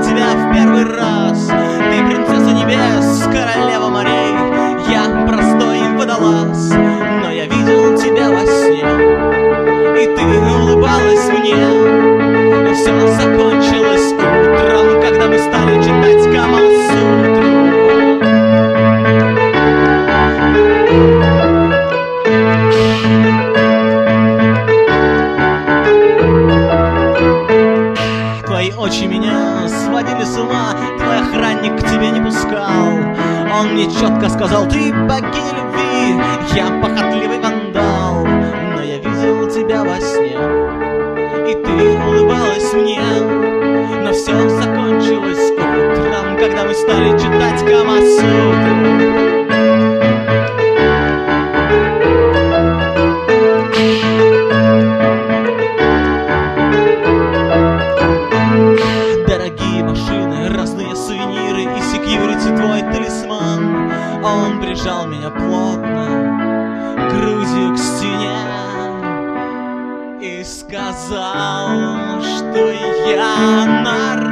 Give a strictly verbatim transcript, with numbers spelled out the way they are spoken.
тебя в первый раз. Ты принцесса небес, королева морей, я простой водолаз. Но я видел тебя во сне, и ты улыбалась мне. Все закончилось утром, когда мы стали читать Камасутру. Твои очи меня сводили с ума, твой охранник к тебе не пускал. Он мне четко сказал: ты богиня любви, я похотливый вандал. Но я видел тебя во сне, и ты улыбалась мне. Но все закончилось утром, когда мы стали читать Камасутру. Дорогие машины, разные сувениры и секьюрити твой талисман. Он прижал меня плотно грудью к стене и сказал, что я на